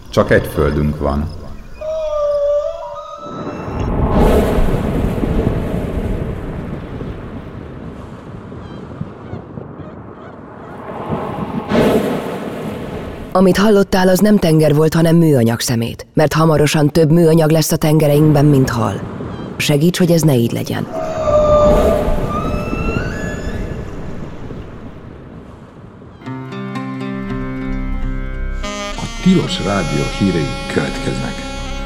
Csak egy földünk van. Amit hallottál, az nem tenger volt, hanem műanyag szemét, mert hamarosan több műanyag lesz a tengereinkben, mint hal. Segíts, hogy ez ne így legyen. A Tilos Rádió hírei következnek.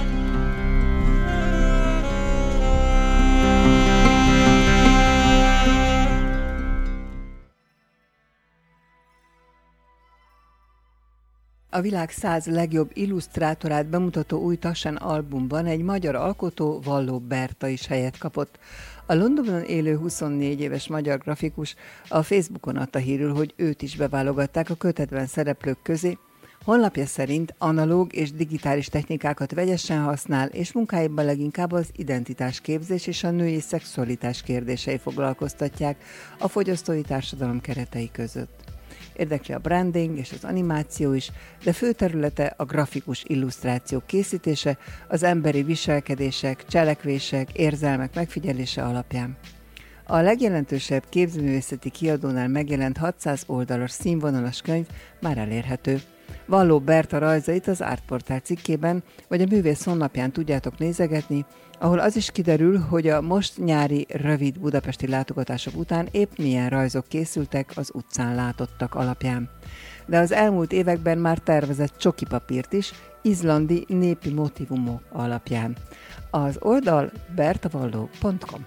A világ 100 legjobb illusztrátorát bemutató új Tassen albumban egy magyar alkotó, Valló Berta is helyet kapott. A Londonban élő 24 éves magyar grafikus a Facebookon adta hírül, hogy őt is beválogatták a kötetben szereplők közé. Honlapja szerint analóg és digitális technikákat vegyesen használ, és munkáiban leginkább az identitásképzés és a női szexualitás kérdései foglalkoztatják a fogyasztói társadalom keretei között. Érdekli a branding és az animáció is, de fő területe a grafikus illusztrációk készítése, az emberi viselkedések, cselekvések, érzelmek megfigyelése alapján. A legjelentősebb képzőművészeti kiadónál megjelent 600 oldalas színvonalas könyv már elérhető. Valló Berta rajzait az Artportál cikkében vagy a művész honlapján tudjátok nézegetni, ahol az is kiderül, hogy a most nyári rövid budapesti látogatások után épp milyen rajzok készültek az utcán látottak alapján. De az elmúlt években már tervezett csokipapírt is, izlandi népi motívumok alapján. Az oldal bertavalló.com.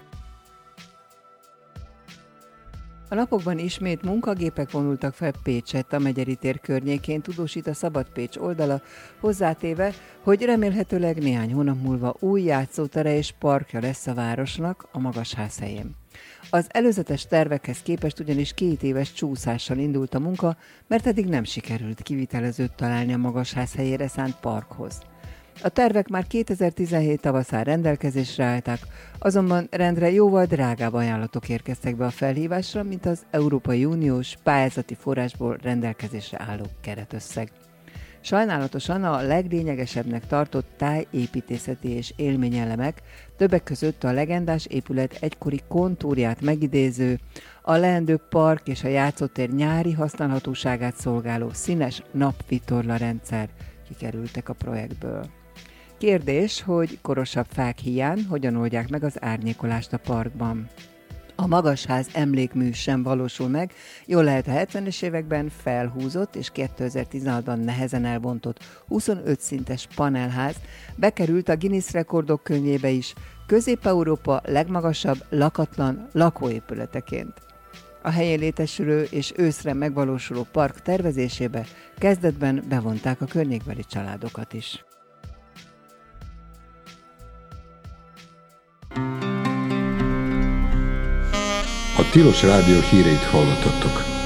A napokban ismét munkagépek vonultak fel Pécsett, a Megyeri tér környékén, tudósít a Szabad Pécs oldala, hozzátéve, hogy remélhetőleg néhány hónap múlva új játszótere és parkja lesz a városnak a Magasház helyén. Az előzetes tervekhez képest ugyanis 2 éves csúszással indult a munka, mert eddig nem sikerült kivitelezőt találni a Magasház helyére szánt parkhoz. A tervek már 2017 tavaszán rendelkezésre álltak, azonban rendre jóval drágább ajánlatok érkeztek be a felhívásra, mint az Európai Uniós pályázati forrásból rendelkezésre álló keretösszeg. Sajnálatosan a leglényegesebbnek tartott tájépítészeti és élményelemek, többek között a legendás épület egykori kontúrját megidéző, a leendő park és a játszótér nyári használhatóságát szolgáló színes napvitorla rendszer kikerültek a projektből. Kérdés, hogy korosabb fák hiány hogyan oldják meg az árnyékolást a parkban. A Magasház emlékmű sem valósul meg, jól lehet a 70-es években felhúzott és 2016-ban nehezen elbontott 25 szintes panelház bekerült a Guinness rekordok könyvébe is, Közép-Európa legmagasabb lakatlan lakóépületeként. A helyén létesülő és őszre megvalósuló park tervezésébe kezdetben bevonták a környékbeli családokat is. A Tilos Rádió híreit hallottatok.